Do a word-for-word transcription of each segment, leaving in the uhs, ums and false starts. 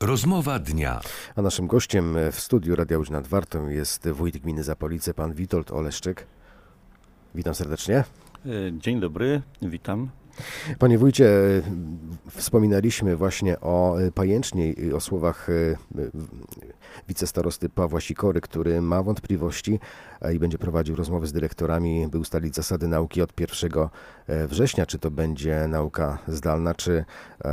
Rozmowa dnia. A naszym gościem w studiu Radia Łódź nad Wartą jest wójt gminy Zapolice, pan Witold Oleszczyk. Witam serdecznie. Dzień dobry, witam. Panie wójcie, wspominaliśmy właśnie o Pajęcznie i o słowach wicestarosty Pawła Sikory, który ma wątpliwości i będzie prowadził rozmowy z dyrektorami, by ustalić zasady nauki od pierwszego września. Czy to będzie nauka zdalna, czy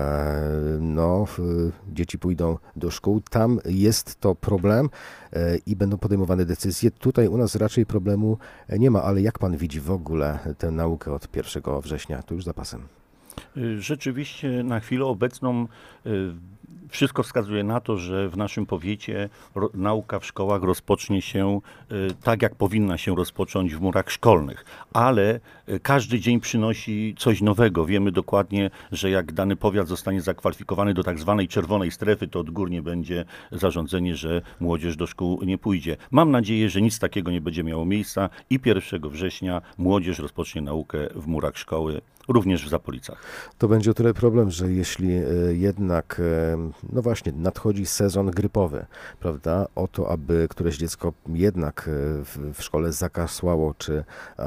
no, dzieci pójdą do szkół. Tam jest to problem i będą podejmowane decyzje. Tutaj u nas raczej problemu nie ma, ale jak pan widzi w ogóle tę naukę od pierwszego września? To już za pasem. Rzeczywiście na chwilę obecną wszystko wskazuje na to, że w naszym powiecie ro, nauka w szkołach rozpocznie się y, tak, jak powinna się rozpocząć w murach szkolnych. Ale y, każdy dzień przynosi coś nowego. Wiemy dokładnie, że jak dany powiat zostanie zakwalifikowany do tak zwanej czerwonej strefy, to odgórnie będzie zarządzenie, że młodzież do szkół nie pójdzie. Mam nadzieję, że nic takiego nie będzie miało miejsca i pierwszego września młodzież rozpocznie naukę w murach szkoły, również w Zapolicach. To będzie o tyle problem, że jeśli jednak, no właśnie, nadchodzi sezon grypowy, prawda, o to, aby któreś dziecko jednak w, w szkole zakasłało, czy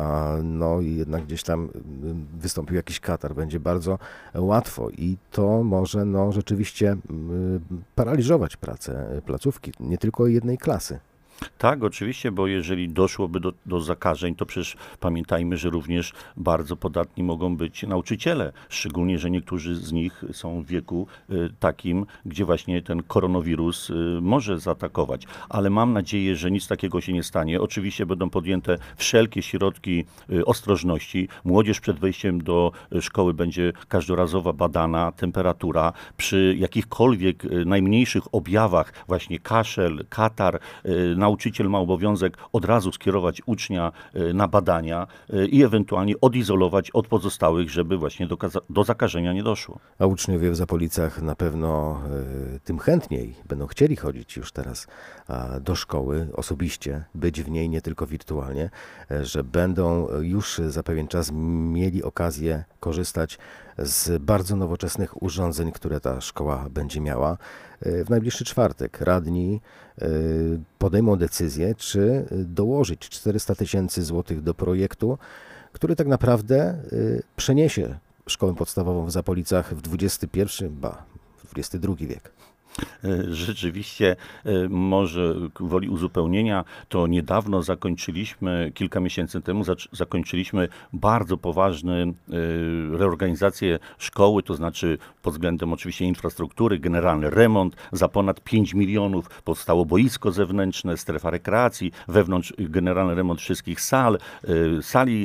no jednak gdzieś tam wystąpił jakiś katar, będzie bardzo łatwo i to może no rzeczywiście paraliżować pracę placówki, nie tylko jednej klasy. Tak, oczywiście, bo jeżeli doszłoby do, do zakażeń, to przecież pamiętajmy, że również bardzo podatni mogą być nauczyciele, szczególnie, że niektórzy z nich są w wieku y, takim, gdzie właśnie ten koronawirus y, może zaatakować. Ale mam nadzieję, że nic takiego się nie stanie. Oczywiście będą podjęte wszelkie środki y, ostrożności. Młodzież przed wejściem do szkoły będzie każdorazowo badana temperatura. Przy jakichkolwiek y, najmniejszych objawach, właśnie kaszel, katar, y, nauczyciel ma obowiązek od razu skierować ucznia na badania i ewentualnie odizolować od pozostałych, żeby właśnie do, do zakażenia nie doszło. A uczniowie w Zapolicach na pewno y, tym chętniej będą chcieli chodzić już teraz a, do szkoły osobiście, być w niej nie tylko wirtualnie, y, że będą już za pewien czas mieli okazję korzystać z bardzo nowoczesnych urządzeń, które ta szkoła będzie miała. W najbliższy czwartek radni podejmą decyzję, czy dołożyć czterysta tysięcy złotych do projektu, który tak naprawdę przeniesie szkołę podstawową w Zapolicach w dwudziesty pierwszy, ba, w dwudziesty drugi wiek. Rzeczywiście, może woli uzupełnienia, to niedawno zakończyliśmy, kilka miesięcy temu zakończyliśmy bardzo poważny reorganizację szkoły, to znaczy pod względem oczywiście infrastruktury, generalny remont za ponad pięć milionów, powstało boisko zewnętrzne, strefa rekreacji, wewnątrz generalny remont wszystkich sal, sali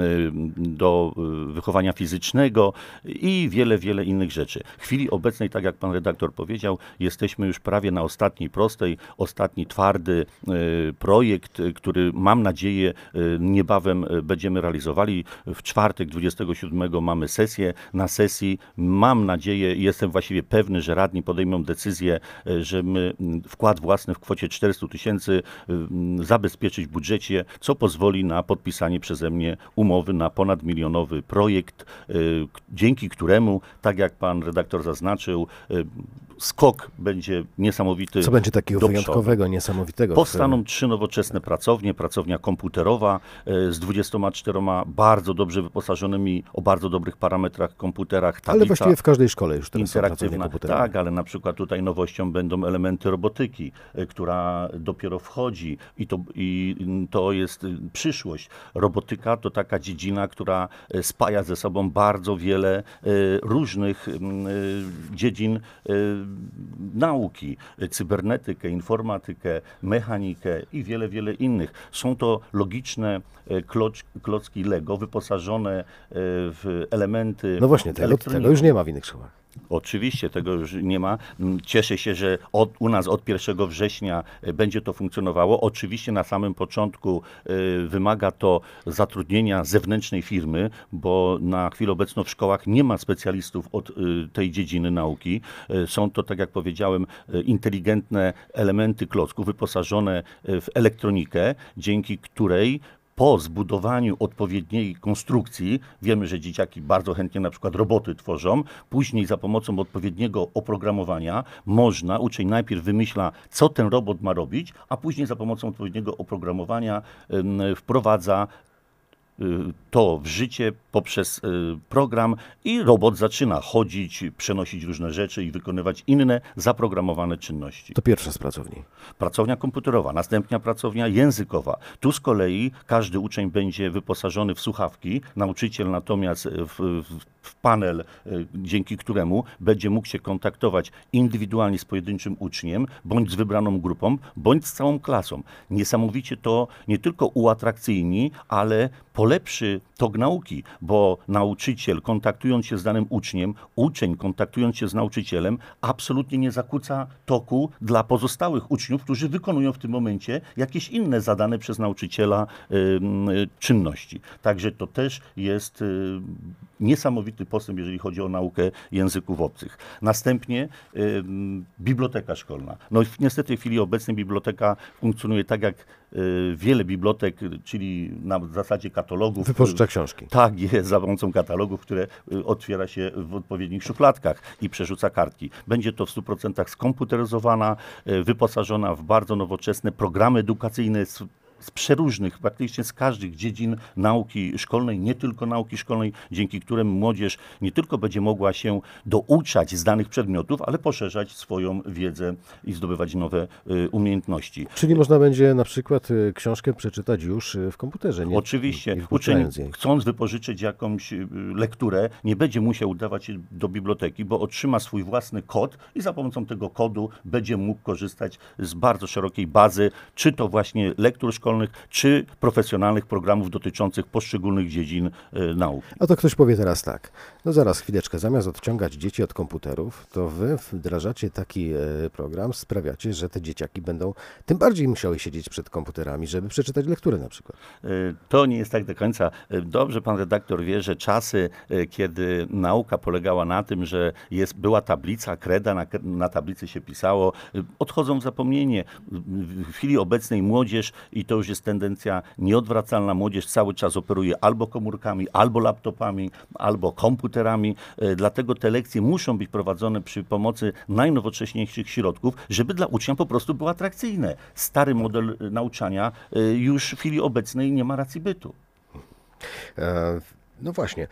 do wychowania fizycznego i wiele, wiele innych rzeczy. W chwili obecnej, tak jak pan redaktor powiedział, jesteśmy już prawie na ostatniej prostej, ostatni twardy y, projekt, y, który mam nadzieję y, niebawem y, będziemy realizowali. W czwartek dwudziestego siódmego mamy sesję. Na sesji mam nadzieję i jestem właściwie pewny, że radni podejmą decyzję, y, że my y, wkład własny w kwocie czterysta tysięcy y, zabezpieczyć w budżecie, co pozwoli na podpisanie przeze mnie umowy na ponadmilionowy projekt, y, dzięki któremu, tak jak pan redaktor zaznaczył, y, skok będzie niesamowity. Co będzie takiego wyjątkowego, niesamowitego? Powstaną trzy nowoczesne pracownie. Pracownia komputerowa z dwudziestoma czterema bardzo dobrze wyposażonymi, o bardzo dobrych parametrach komputerach. Tablica ale właściwie w każdej szkole już teraz interaktywna. Tak, ale na przykład tutaj nowością będą elementy robotyki, która dopiero wchodzi i to, i to jest przyszłość. Robotyka to taka dziedzina, która spaja ze sobą bardzo wiele różnych dziedzin nauki, cybernetykę, informatykę, mechanikę i wiele, wiele innych. Są to logiczne kloc, klocki Lego wyposażone w elementy. No właśnie, tego, tego już nie ma w innych szkołach. Oczywiście, tego już nie ma. Cieszę się, że od, u nas od pierwszego września będzie to funkcjonowało. Oczywiście na samym początku y, wymaga to zatrudnienia zewnętrznej firmy, bo na chwilę obecną w szkołach nie ma specjalistów od y, tej dziedziny nauki. Y, są to, tak jak powiedziałem, y, inteligentne elementy klocków wyposażone w elektronikę, dzięki której po zbudowaniu odpowiedniej konstrukcji, wiemy, że dzieciaki bardzo chętnie na przykład roboty tworzą, później za pomocą odpowiedniego oprogramowania można, uczeń najpierw wymyśla, co ten robot ma robić, a później za pomocą odpowiedniego oprogramowania ym, wprowadza to w życie poprzez program i robot zaczyna chodzić, przenosić różne rzeczy i wykonywać inne zaprogramowane czynności. To pierwsza z pracowni. Pracownia komputerowa, następna pracownia językowa. Tu z kolei każdy uczeń będzie wyposażony w słuchawki, nauczyciel natomiast w, w, w panel, dzięki któremu będzie mógł się kontaktować indywidualnie z pojedynczym uczniem, bądź z wybraną grupą, bądź z całą klasą. Niesamowicie to nie tylko uatrakcyjni, ale polepszy tok nauki, bo nauczyciel kontaktując się z danym uczniem, uczeń kontaktując się z nauczycielem, absolutnie nie zakłóca toku dla pozostałych uczniów, którzy wykonują w tym momencie jakieś inne zadane przez nauczyciela y, y, czynności. Także to też jest y, niesamowity postęp, jeżeli chodzi o naukę języków obcych. Następnie y, biblioteka szkolna. No i niestety w chwili obecnej biblioteka funkcjonuje tak jak y, wiele bibliotek, czyli na zasadzie katalogów. Wypożycza książki. Tak jest, za pomocą katalogów, które y, otwiera się w odpowiednich szufladkach i przerzuca kartki. Będzie to w stu procentach skomputeryzowana, y, wyposażona w bardzo nowoczesne programy edukacyjne, z, z przeróżnych, praktycznie z każdych dziedzin nauki szkolnej, nie tylko nauki szkolnej, dzięki którym młodzież nie tylko będzie mogła się douczać z danych przedmiotów, ale poszerzać swoją wiedzę i zdobywać nowe y, umiejętności. Czyli można będzie na przykład y, książkę przeczytać już y, w komputerze. Nie, Oczywiście. nie Uczeń, jej. chcąc wypożyczyć jakąś y, lekturę, nie będzie musiał udawać się do biblioteki, bo otrzyma swój własny kod i za pomocą tego kodu będzie mógł korzystać z bardzo szerokiej bazy, czy to właśnie lektur szkolnych, czy profesjonalnych programów dotyczących poszczególnych dziedzin y, nauki. A to ktoś powie teraz tak, no zaraz chwileczkę, zamiast odciągać dzieci od komputerów, to wy wdrażacie taki e, program, sprawiacie, że te dzieciaki będą tym bardziej musiały siedzieć przed komputerami, żeby przeczytać lekturę na przykład. Y, To nie jest tak do końca. Y, Dobrze pan redaktor wie, że czasy, y, kiedy nauka polegała na tym, że jest, była tablica, kreda, na, na tablicy się pisało, y, odchodzą w zapomnienie. W chwili obecnej młodzież, i to już jest tendencja nieodwracalna, młodzież cały czas operuje albo komórkami, albo laptopami, albo komputerami. E, Dlatego te lekcje muszą być prowadzone przy pomocy najnowocześniejszych środków, żeby dla ucznia po prostu było atrakcyjne. Stary model e, nauczania e, już w chwili obecnej nie ma racji bytu. E, no właśnie.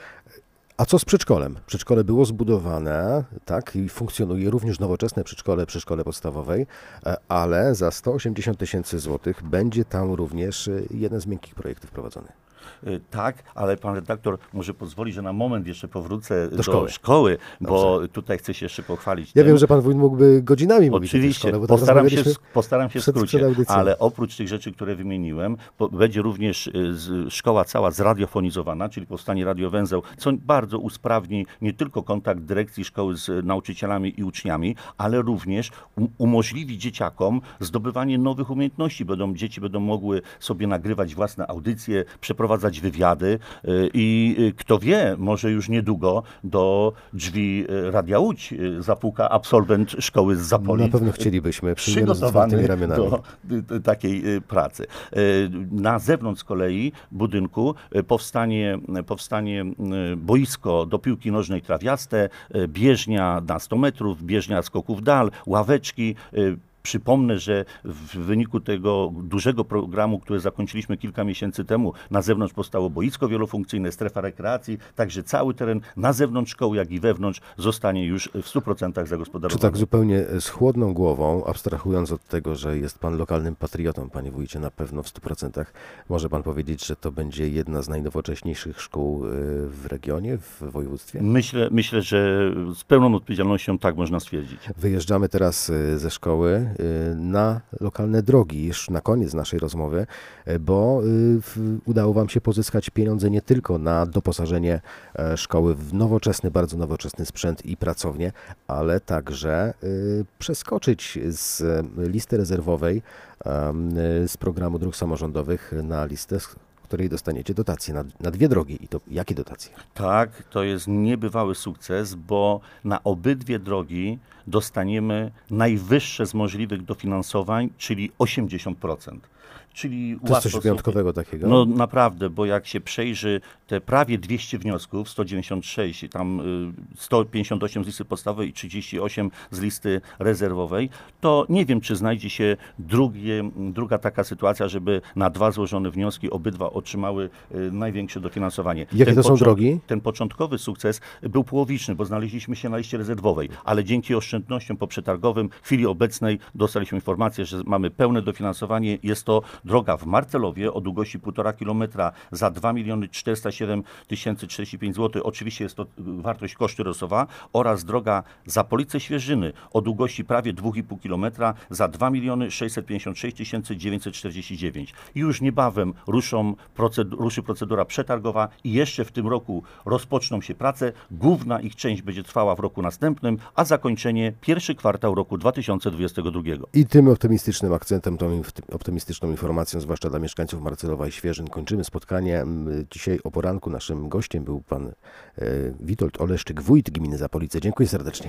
A co z przedszkolem? Przedszkole było zbudowane, tak, i funkcjonuje również nowoczesne przedszkole przy szkole podstawowej, e, ale za sto osiemdziesiąt tysięcy złotych będzie tam również e, jeden z miękkich projektów prowadzony. Y, Tak, ale pan redaktor może pozwoli, że na moment jeszcze powrócę do, Do szkoły. szkoły, bo tutaj chcę się jeszcze pochwalić. Ja tym. wiem, że pan wójt mógłby godzinami mówić o tej Oczywiście, szkole, bo tak postaram się, rozmawialiśmy w- postaram się w przed- skrócie, przed audycją. ale oprócz tych rzeczy, które wymieniłem, po, będzie również y, z, szkoła cała zradiofonizowana, czyli powstanie radiowęzeł, co bardzo usprawni nie tylko kontakt dyrekcji szkoły z nauczycielami i uczniami, ale również um, umożliwi dzieciakom zdobywanie nowych umiejętności. Będą, dzieci będą mogły sobie nagrywać własne audycje, przeprowadzać wywiady y, i y, kto wie, może już niedługo do drzwi y, Radia Łódź y, zapuka absolwent szkoły z Zapolic. Na pewno chcielibyśmy, przyjmiemy z Przygotowany otwartymi ramionami. do y, y, takiej y, pracy. Y, Na zewnątrz z kolei budynku y, powstanie, powstanie y, boisko do piłki nożnej trawiaste, y, bieżnia na sto metrów, bieżnia skoków dal, ławeczki. y, Przypomnę, że w wyniku tego dużego programu, który zakończyliśmy kilka miesięcy temu, na zewnątrz powstało boisko wielofunkcyjne, strefa rekreacji, także cały teren na zewnątrz szkoły, jak i wewnątrz zostanie już w stu procentach Czy zagospodarowany. tak zupełnie z chłodną głową, abstrahując od tego, że jest pan lokalnym patriotą, panie wójcie, na pewno w stu procentach, może pan powiedzieć, że to będzie jedna z najnowocześniejszych szkół y, w regionie, w województwie? Myślę, myślę, że z pełną odpowiedzialnością tak można stwierdzić. Wyjeżdżamy teraz y, ze szkoły y, na lokalne drogi, już na koniec naszej rozmowy, y, bo y, w- udało wam się pozyskać pieniądze nie tylko na doposażenie e, szkoły w nowoczesny, bardzo nowoczesny sprzęt i pracownię, ale także y, przeskoczyć z e, listy rezerwowej em, y, z programu dróg samorządowych na listę, z której dostaniecie dotacje na, na dwie drogi. I to jakie dotacje? Tak, to jest niebywały sukces, bo na obydwie drogi dostaniemy najwyższe z możliwych dofinansowań, czyli osiemdziesiąt procent. czyli To jest łatwo coś sobie- wyjątkowego takiego? No naprawdę, bo jak się przejrzy te prawie dwieście wniosków, sto dziewięćdziesiąt sześć, tam y, sto pięćdziesiąt osiem z listy podstawowej i trzydzieści osiem z listy rezerwowej, to nie wiem, czy znajdzie się drugie, druga taka sytuacja, żeby na dwa złożone wnioski obydwa otrzymały y, największe dofinansowanie. Jakie Ten to są począt- drogi? Ten początkowy sukces był połowiczny, bo znaleźliśmy się na liście rezerwowej, ale dzięki oszczędnościom poprzetargowym w chwili obecnej dostaliśmy informację, że mamy pełne dofinansowanie. Jest to droga w Marcelowie o długości półtora kilometra za dwa miliony czterysta siedem tysięcy trzydzieści pięć złotych. Oczywiście jest to y, wartość kosztorysowa oraz droga Zapolice-Świeżyny o długości prawie dwa i pół kilometra za dwa miliony sześćset pięćdziesiąt sześć tysięcy dziewięćset czterdzieści dziewięć. I już niebawem ruszą procedu- ruszy procedura przetargowa i jeszcze w tym roku rozpoczną się prace. Główna ich część będzie trwała w roku następnym, a zakończenie pierwszy kwartał roku dwa tysiące dwudziestego drugiego. I tym optymistycznym akcentem, tą inf- optymistyczną informacją, zwłaszcza dla mieszkańców Marcelowa i Świeżyn, kończymy spotkanie. M, Dzisiaj o poranku naszym gościem był pan e, Witold Oleszczyk, wójt gminy Zapolice. Dziękuję serdecznie.